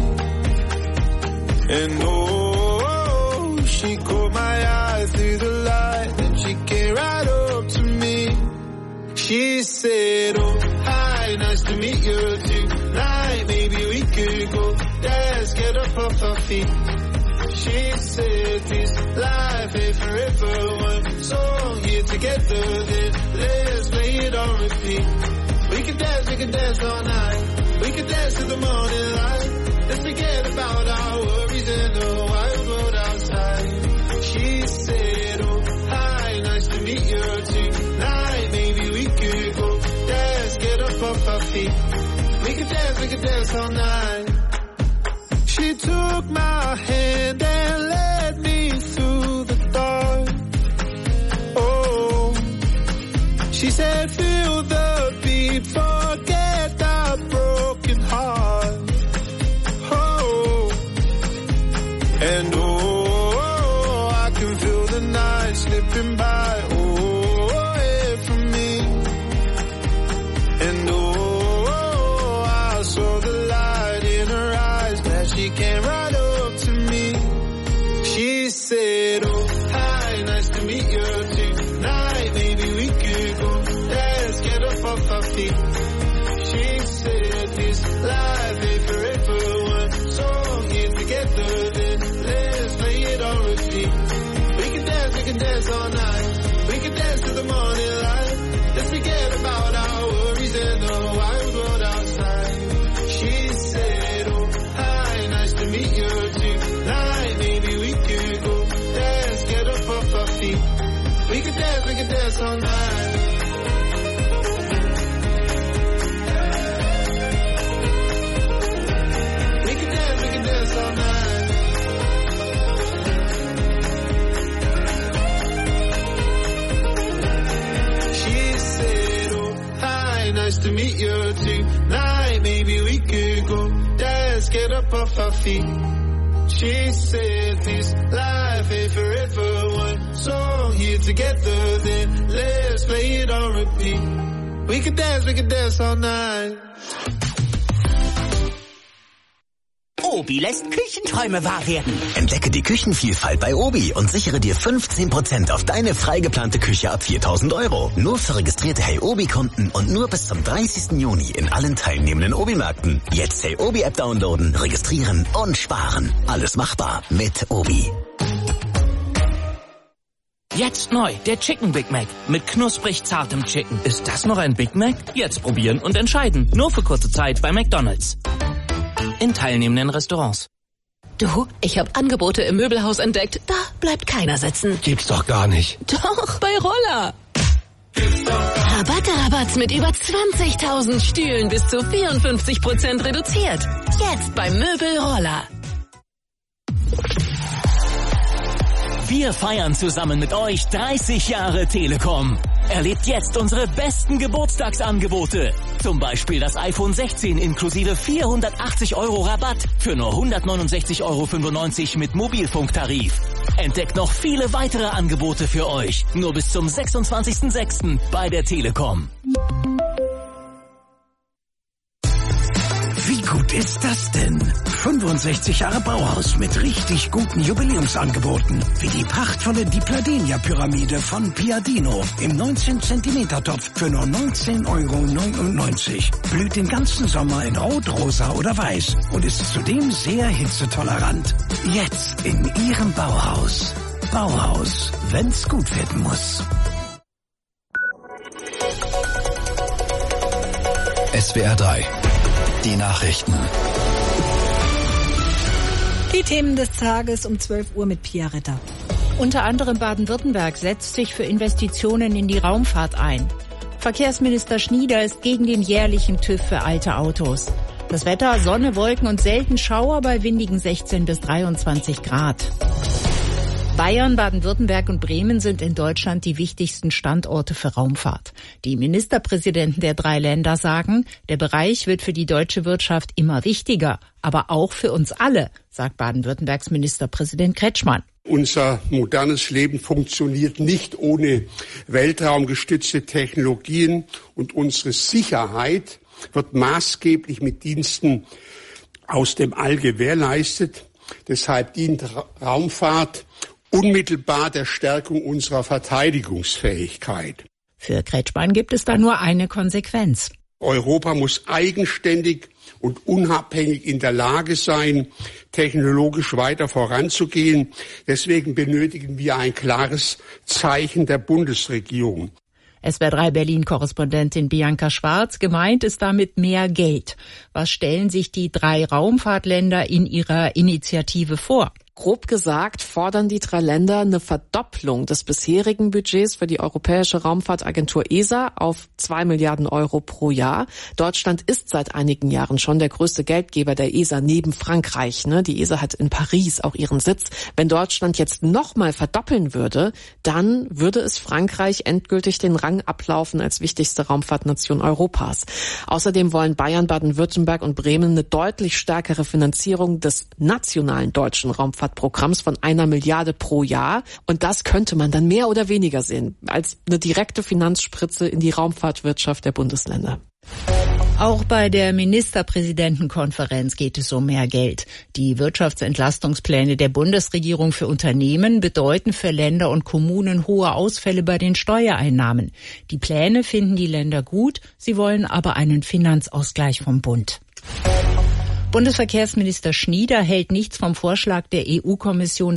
And oh, she caught my eye through the light. Then she came right up to me. She said, oh, hi, nice to meet you tonight. Maybe we could go dance, get up off our feet. She said, this life ain't forever. One song here together, then let's play it on repeat. We can dance all night. We can dance till the morning light. Let's forget about our worries and the wild world outside. She said, oh, hi, nice to meet you tonight. Maybe we could go dance, get up off our feet. We can dance all night. She took my hand and led me through the dark. Oh, she said, feel the beat, forget the broken heart. Oh, and oh, I can feel the night slipping by. Oh, away from me. And oh, I saw the light in her eyes. Glad she came right up to me. She said, oh, hi, nice to meet you tonight. Maybe we could go dance, get up off our feet. She said, this life ain't forever. One song here together, then let's play it on repeat. We can dance all night. We can dance till the morning light. Let's forget about our worries and the wild world outside. She said, oh, hi, nice to meet you tonight. Maybe we could go dance, get up off our feet. We can dance all night. We can dance all night. She said, oh, hi, nice to meet you tonight. Maybe we could go dance, get up off our feet. She said, this life ain't forever. One song here together, then let's play it on repeat. We can dance all night. Obi lässt Küchenträume wahr werden. Entdecke die Küchenvielfalt bei Obi und sichere dir 15% auf deine frei geplante Küche ab 4.000 €. Nur für registrierte Hey Obi-Kunden und nur bis zum 30. Juni in allen teilnehmenden Obi-Märkten. Jetzt Hey Obi-App downloaden, registrieren und sparen. Alles machbar mit Obi. Jetzt neu, der Chicken Big Mac mit knusprig zartem Chicken. Ist das noch ein Big Mac? Jetzt probieren und entscheiden. Nur für kurze Zeit bei McDonald's. In teilnehmenden Restaurants. Du, ich habe Angebote im Möbelhaus entdeckt. Da bleibt keiner sitzen. Gibt's doch gar nicht. Doch, bei Roller. Rabatte mit über 20.000 Stühlen bis zu 54% reduziert. Jetzt beim Möbel Roller. Wir feiern zusammen mit euch 30 Jahre Telekom. Erlebt jetzt unsere besten Geburtstagsangebote. Zum Beispiel das iPhone 16 inklusive 480 € Rabatt für nur 169,95 € mit Mobilfunktarif. Entdeckt noch viele weitere Angebote für euch. Nur bis zum 26.06. bei der Telekom. Wie gut ist das denn? 65 Jahre Bauhaus mit richtig guten Jubiläumsangeboten. Wie die prachtvolle Dipladenia-Pyramide von Piadino im 19 cm Topf für nur 19,99 €. Blüht den ganzen Sommer in Rot, Rosa oder Weiß und ist zudem sehr hitzetolerant. Jetzt in Ihrem Bauhaus. Bauhaus, wenn's gut werden muss. SWR 3. Die Nachrichten. Die Themen des Tages um 12 Uhr mit Pia Ritter. Unter anderem Baden-Württemberg setzt sich für Investitionen in die Raumfahrt ein. Verkehrsminister Schnieder ist gegen den jährlichen TÜV für alte Autos. Das Wetter, Sonne, Wolken und selten Schauer bei windigen 16 bis 23 Grad. Bayern, Baden-Württemberg und Bremen sind in Deutschland die wichtigsten Standorte für Raumfahrt. Die Ministerpräsidenten der 3 Länder sagen, der Bereich wird für die deutsche Wirtschaft immer wichtiger, aber auch für uns alle, sagt Baden-Württembergs Ministerpräsident Kretschmann. Unser modernes Leben funktioniert nicht ohne weltraumgestützte Technologien und unsere Sicherheit wird maßgeblich mit Diensten aus dem All gewährleistet. Deshalb dient Raumfahrt unmittelbar der Stärkung unserer Verteidigungsfähigkeit. Für Kretschmann gibt es da nur eine Konsequenz. Europa muss eigenständig und unabhängig in der Lage sein, technologisch weiter voranzugehen. Deswegen benötigen wir ein klares Zeichen der Bundesregierung. SWR 3 Berlin-Korrespondentin Bianca Schwarz, gemeint ist damit mehr Geld. Was stellen sich die 3 Raumfahrtländer in ihrer Initiative vor? Grob gesagt fordern die 3 Länder eine Verdopplung des bisherigen Budgets für die Europäische Raumfahrtagentur ESA auf 2 Milliarden Euro pro Jahr. Deutschland ist seit einigen Jahren schon der größte Geldgeber der ESA neben Frankreich. Die ESA hat in Paris auch ihren Sitz. Wenn Deutschland jetzt nochmal verdoppeln würde, dann würde es Frankreich endgültig den Rang ablaufen als wichtigste Raumfahrtnation Europas. Außerdem wollen Bayern, Baden-Württemberg und Bremen eine deutlich stärkere Finanzierung des nationalen deutschen Raumfahrtprogramms von 1 Milliarde pro Jahr. Und das könnte man dann mehr oder weniger sehen als eine direkte Finanzspritze in die Raumfahrtwirtschaft der Bundesländer. Auch bei der Ministerpräsidentenkonferenz geht es um mehr Geld. Die Wirtschaftsentlastungspläne der Bundesregierung für Unternehmen bedeuten für Länder und Kommunen hohe Ausfälle bei den Steuereinnahmen. Die Pläne finden die Länder gut, sie wollen aber einen Finanzausgleich vom Bund. Bundesverkehrsminister Schnieder hält nichts vom Vorschlag der EU-Kommission,